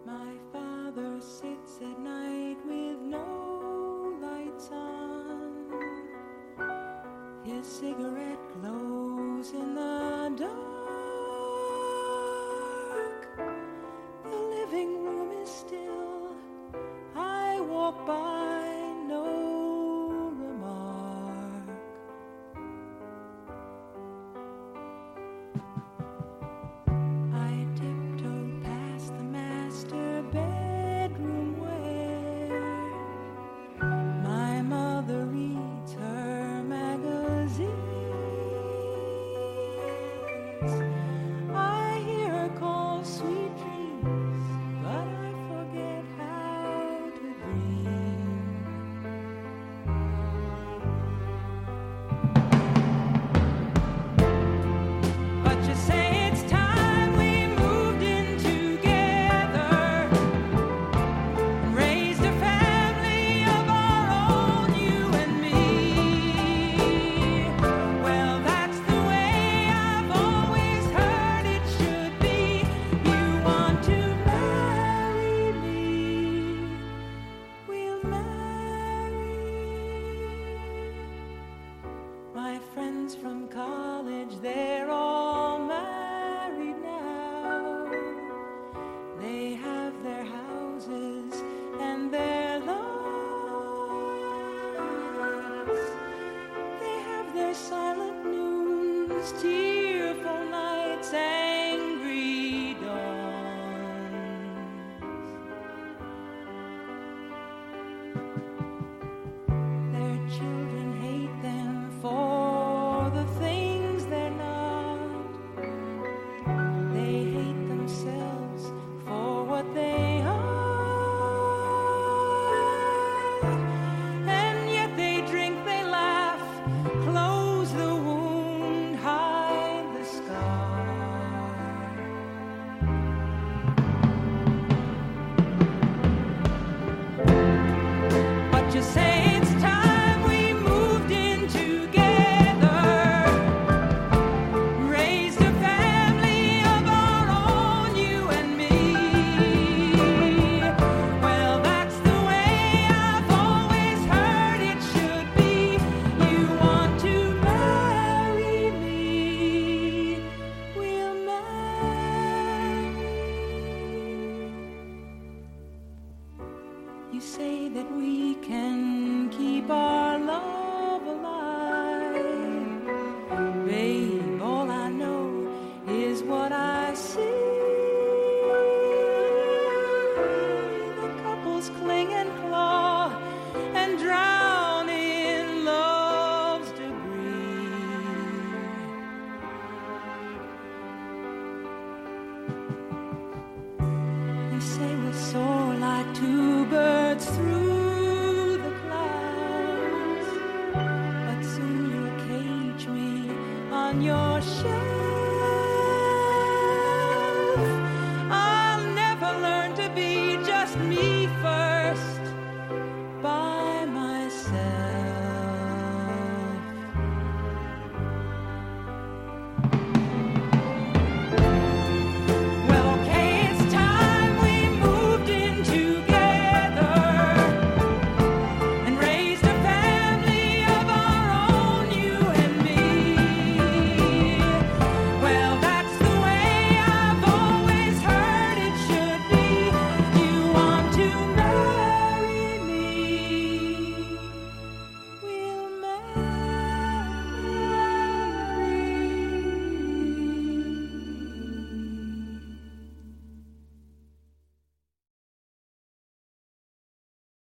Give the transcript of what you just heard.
My father sits at night with no lights on. His cigarette glows in the dark. The living room is still. I walk by, no remark. I tiptoe past the master bedroom where my mother reads her magazines. I hear her call sweet dreams, but I forget how to dream. But you say it's time we moved in together and raised a family of our own, you and me. Well, that's the way I've always heard it should be. You want to marry me, we'll marry. My friends from college, they're all married now. They have their houses and their loves. They have their silent noons, tearful nights, angry dawns. Their children hate them for the things they're not. They hate themselves for what they are. And yet they drink, they laugh, close the wound, hide the scar. But you say it's time we moved in together, raised a family of our own, you and me. Well, that's the way I've always heard it should be. You want to marry me, we'll marry. You say that we can keep our love alive. Babe, all I know is what I see. The couples cling and claw and drown in love's debris. They say we'll soar like two